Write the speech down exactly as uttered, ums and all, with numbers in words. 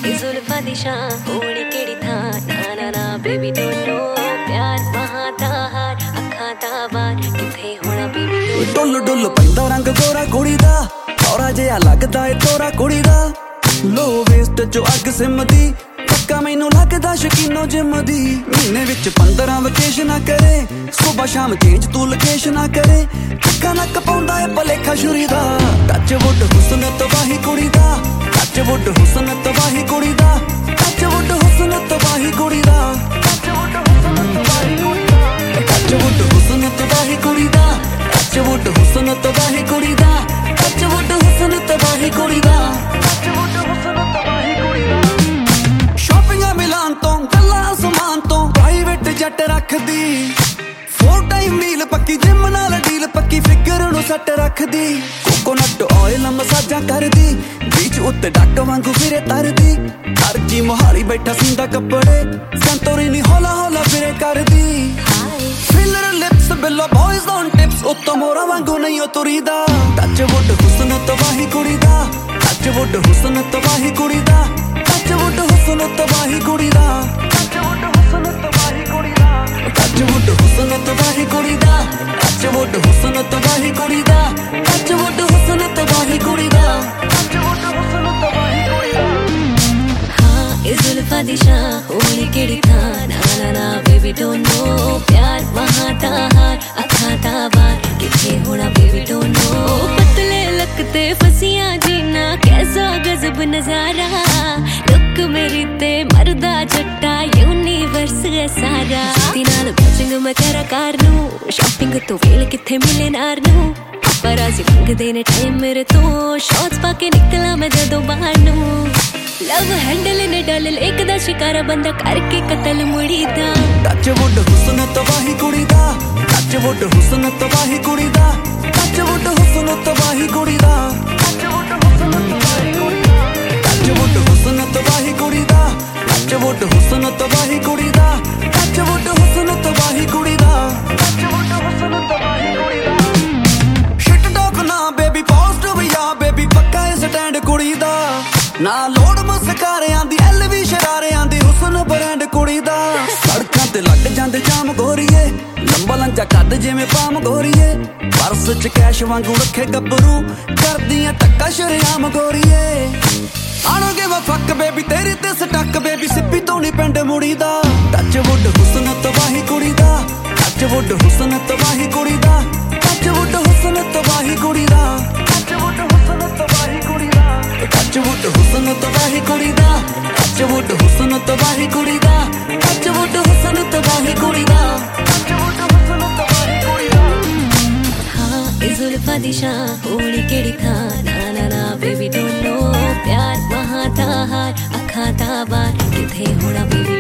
जुल्फा दी शां होनी केड़ी थां ना ना ना बेबी डोंट नो प्यार वहां दा हार अखां दा वार किथे होना बेबी डुल डुल पैंदा रंग गोरा कुड़ी दा थोड़ा जिहा लगदा ए तोरा कुड़ी दा लो वेस्ट चो अग सिमदी पक्का मैनू लगदा शकीनो जिम दी महीने विच पंद्रह वेकेशना करे सुबह शाम चेंज तू लोकेशना करे चक्का नक पाउंदा ए भलेखा छुरी दा टच वुड हुस्न तबाही कुड़ी दा टच वुड हुस्न तबाही कुड़ी दा टच वुड हुस्न तबाही कुड़ी दा टच वुड हुस्न तबाही कुड़ी दा टच वुड हुस्न तबाही कुड़ी दा टच वुड हुस्न तबाही कुड़ी दा टच वुड हुस्न तबाही कुड़ी दा टच वुड हुस्न तबाही कुड़ी दा शॉपिंग मिलान तो गल्लां समान तो प्राइवेट जट रखदी फोर टाइम मील पक्की जिम नाल डील पक्की फिगर नु सट रखदी कोकोनट ऑयल मसाजा करदी बीच उत्ते डक वांगू फिरे तरदी अर्जी मोहाली बैठा सिंदा कपड़े संतोरिनी हौला हौला फिरे करदी filler lips below boys on tips उत्तो मोरा वांगू नहीं ओ तुरीदा टच वुड हुस्न तबाही कुड़ी दा टच वुड हुस्न तबाही कुड़ी दा टच वुड हुस्न तबाही कुड़ी दा टच वुड हुस्न तबाही कुड़ी दा टच वुड हुस्न तबाही कुड़ी दा टच वुड हुस्न तबाही कुड़ी दा टच वुड हुस्न तबाही कुड़ी दा टच वुड हुस्न तबाही कुड़ी दा हाँ ए जुल्फा दी शां होनी केड़ी थां ना ना ना बेबी डोंट नो प्यार वहां दा हार अखां दा वार किथे होना बेबी डोंट नो पतले लकते फसियां जीना कैसा गजब नजारा लुक मेरी ते मरदा जट्टा यूनिवर्स है सारा जुत्ती नाल मैचिंग मैं करा कार नू शॉपिंग तो वेल किथे मिले नार नू परासी मंगदे ने टाइम मेरे तो शॉट्स पाके निकला मैं जदों बाहर नू लव हैंडल ने डल एक दा शिकारा बंदा करके कतल मुड़ी दा टच वुड हुस्न तबाही कुड़ी दा टच वुड हुस्न तबाही कुड़ी दा टच वुड हुस्न तबाही कुड़ी दा टच वुड हुस्न तबाही कुड़ी दा टच वुड हुस्न तबाही कुड़ी दा टच वुड हुस्न तबाही कुड़ी दा टच वुड हुस्न तबाही कुड़ी दा टच वुड हुस्न तबाही कुड़ी दा शिट डॉग ना बेबी पॉजिटिव या बेबी पक्का है स्टैंड कुड़ी दा ना लोड़ मुस्कारियां दी एल भी शरारियां दी हुस्न ब्रांड कुड़ी दा सड़कां ते लग जांदे जाम गोरीए लंबा लंजा कद जिवें पाम गोरीए पर्स च कैश वांगू रखे गब्बरू करदियां टक्का शरेआम गोरीए आनो गिव अ फक बेबी तेरी ते स्टक बेबी सिप्पी धोनी पिंड मुड़ी दा टच वुड हुस्न तबाही कुड़ी दा टच वुड हुस्न तबाही कुड़ी दा टच वुड हुस्न तबाही कुड़ी दा टच वुड हुस्न तबाही कुड़ी दा टच वुड हुस्न तबाही कुड़ी दा टच वुड हुस्न तबाही कुड़ी दा टच वुड हुस्न तबाही कुड़ी दा टच वुड हुस्न तबाही कुड़ी दा हाँ ए जुल्फा दी शां होनी केड़ी थां ना ना ना बेबी डोंट नो प्यार वहां दा हार अखां दा वार किथे होना बेबी